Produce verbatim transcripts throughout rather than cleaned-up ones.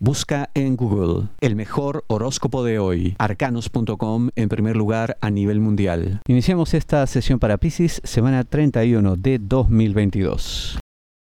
Busca en Google el mejor horóscopo de hoy, arcanos punto com, en primer lugar a nivel mundial. Iniciamos esta sesión para Piscis, semana treinta y uno de dos mil veintidós.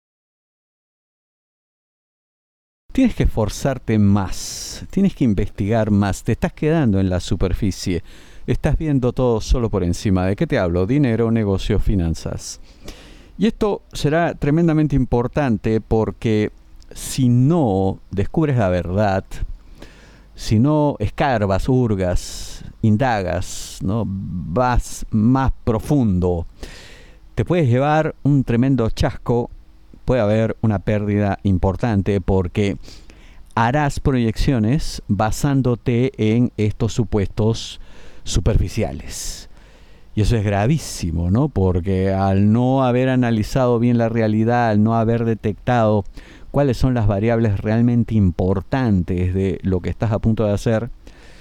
Tienes que esforzarte más, tienes que investigar más, te estás quedando en la superficie, estás viendo todo solo por encima. ¿De qué te hablo? Dinero, negocios, finanzas. Y esto será tremendamente importante porque si no descubres la verdad, si no escarbas, hurgas, indagas, ¿no? Vas más profundo, te puedes llevar un tremendo chasco, puede haber una pérdida importante porque harás proyecciones basándote en estos supuestos superficiales. Y eso es gravísimo, ¿no? Porque al no haber analizado bien la realidad, al no haber detectado cuáles son las variables realmente importantes de lo que estás a punto de hacer,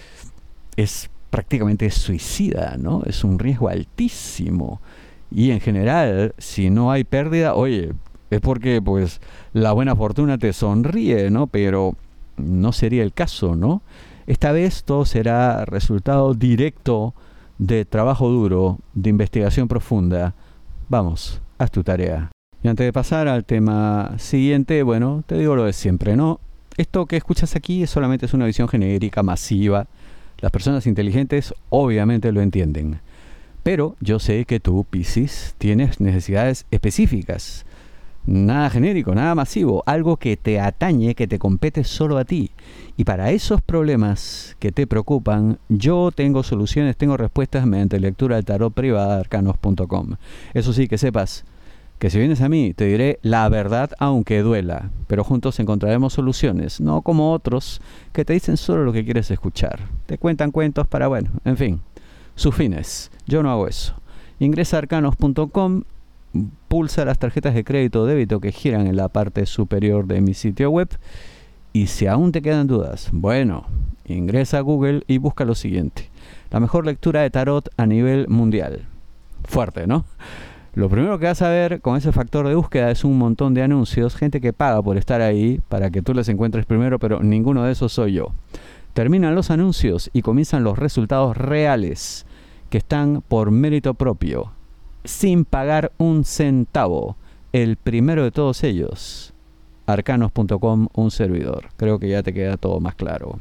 es prácticamente suicida, ¿no? Es un riesgo altísimo. Y en general, si no hay pérdida, oye, es porque pues la buena fortuna te sonríe, ¿no? Pero no sería el caso, ¿no? Esta vez todo será resultado directo de trabajo duro, de investigación profunda. Vamos, haz tu tarea. Y antes de pasar al tema siguiente, bueno, te digo lo de siempre, ¿no? Esto que escuchas aquí solamente es una visión genérica, masiva. Las personas inteligentes obviamente lo entienden. Pero yo sé que tú, Piscis, tienes necesidades específicas. Nada genérico, nada masivo, algo que te atañe, que te compete solo a ti. Y para esos problemas que te preocupan, yo tengo soluciones, tengo respuestas mediante lectura del tarot privada de arcanos punto com. Eso sí, que sepas que si vienes a mí, te diré la verdad aunque duela, pero juntos encontraremos soluciones, no como otros que te dicen solo lo que quieres escuchar. Te cuentan cuentos para, bueno, en fin, sus fines. Yo no hago eso. Ingresa a arcanos punto com, pulsa las tarjetas de crédito o débito que giran en la parte superior de mi sitio web y si aún te quedan dudas, bueno, ingresa a Google y busca lo siguiente: la mejor lectura de tarot a nivel mundial. Fuerte, ¿no? Lo primero que vas a ver con ese factor de búsqueda es un montón de anuncios, gente que paga por estar ahí para que tú les encuentres primero, pero ninguno de esos soy yo. Terminan los anuncios y comienzan los resultados reales que están por mérito propio, sin pagar un centavo. El primero de todos ellos, arcanos punto com, un servidor. Creo que ya te queda todo más claro.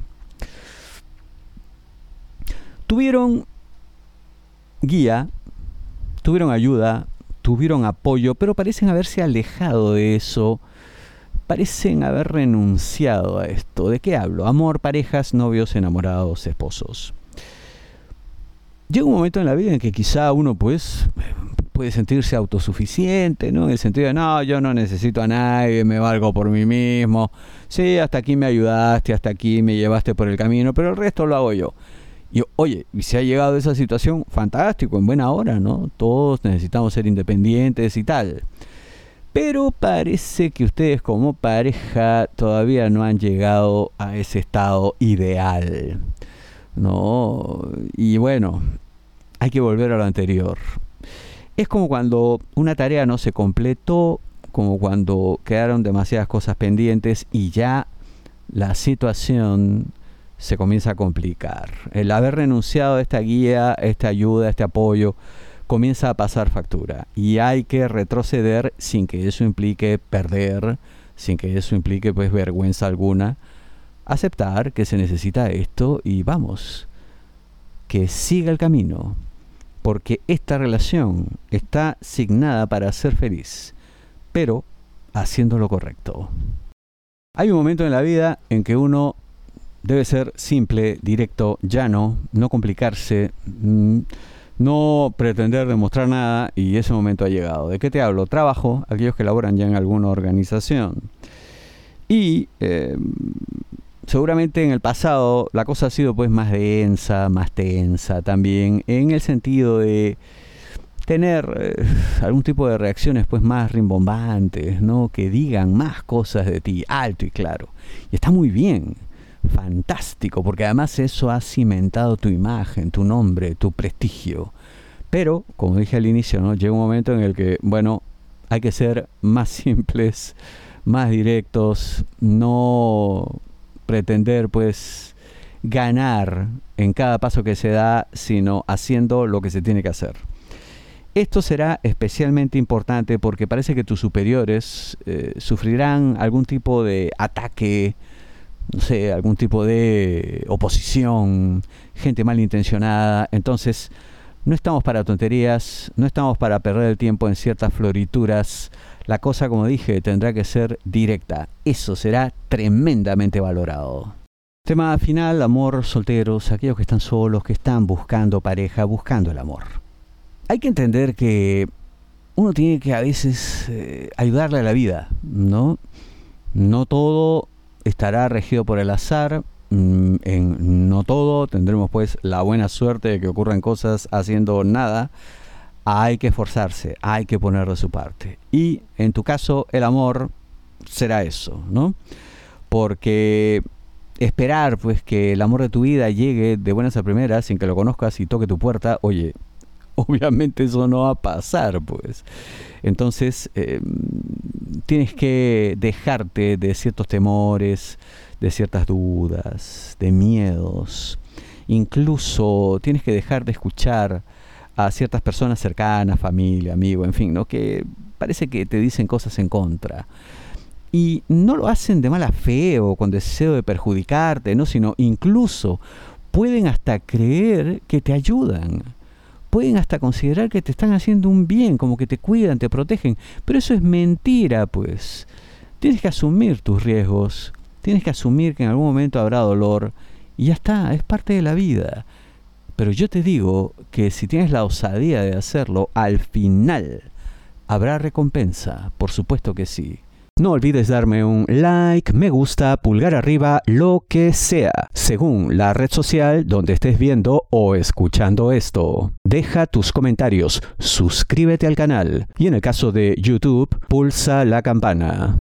Tuvieron guía, tuvieron ayuda, tuvieron apoyo, pero parecen haberse alejado de eso, parecen haber renunciado a esto. ¿De qué hablo? Amor, parejas, novios, enamorados, esposos. Llega un momento en la vida en que quizá uno pues puede sentirse autosuficiente, ¿no? En el sentido de, no, yo no necesito a nadie, me valgo por mí mismo. Sí, hasta aquí me ayudaste, hasta aquí me llevaste por el camino, pero el resto lo hago yo. Y oye, y si ha llegado a esa situación, fantástico, en buena hora, ¿no? Todos necesitamos ser independientes y tal. Pero parece que ustedes como pareja todavía no han llegado a ese estado ideal, ¿no? Y bueno, hay que volver a lo anterior. Es como cuando una tarea no se completó, como cuando quedaron demasiadas cosas pendientes y ya la situación se comienza a complicar. El haber renunciado a esta guía, esta ayuda, este apoyo, comienza a pasar factura. Y hay que retroceder sin que eso implique perder, sin que eso implique pues vergüenza alguna. Aceptar que se necesita esto y vamos, que siga el camino. Porque esta relación está signada para ser feliz, pero haciendo lo correcto. Hay un momento en la vida en que uno debe ser simple, directo, llano, no complicarse, no pretender demostrar nada, y ese momento ha llegado. ¿De qué te hablo? Trabajo, aquellos que laboran ya en alguna organización. Y eh, seguramente en el pasado la cosa ha sido pues más densa, más tensa también, en el sentido de tener eh, algún tipo de reacciones pues más rimbombantes, ¿no? Que digan más cosas de ti, alto y claro. Y está muy bien. Fantástico, porque además eso ha cimentado tu imagen, tu nombre, tu prestigio. Pero, como dije al inicio, ¿no? Llega un momento en el que, bueno, hay que ser más simples, más directos, no pretender pues ganar en cada paso que se da, sino haciendo lo que se tiene que hacer. Esto será especialmente importante porque parece que tus superiores eh, sufrirán algún tipo de ataque, no sé, algún tipo de oposición, gente malintencionada. Entonces, no estamos para tonterías, no estamos para perder el tiempo en ciertas florituras. La cosa, como dije, tendrá que ser directa. Eso será tremendamente valorado. Tema final, amor, solteros, aquellos que están solos, que están buscando pareja, buscando el amor. Hay que entender que uno tiene que a veces eh, ayudarle a la vida, ¿no? No todo estará regido por el azar. En no todo tendremos pues la buena suerte de que ocurran cosas haciendo nada. Hay que esforzarse, hay que poner de su parte. Y en tu caso el amor será eso, ¿no? Porque esperar pues que el amor de tu vida llegue de buenas a primeras sin que lo conozcas y toque tu puerta, oye, obviamente eso no va a pasar, pues. Entonces, eh, tienes que dejarte de ciertos temores, de ciertas dudas, de miedos. Incluso tienes que dejar de escuchar a ciertas personas cercanas, familia, amigo, en fin, ¿no? Que parece que te dicen cosas en contra. Y no lo hacen de mala fe o con deseo de perjudicarte, ¿no? Sino incluso pueden hasta creer que te ayudan. Pueden hasta considerar que te están haciendo un bien, como que te cuidan, te protegen. Pero eso es mentira, pues. Tienes que asumir tus riesgos. Tienes que asumir que en algún momento habrá dolor. Y ya está, es parte de la vida. Pero yo te digo que si tienes la osadía de hacerlo, al final habrá recompensa. Por supuesto que sí. No olvides darme un like, me gusta, pulgar arriba, lo que sea, según la red social donde estés viendo o escuchando esto. Deja tus comentarios, suscríbete al canal y en el caso de YouTube, pulsa la campana.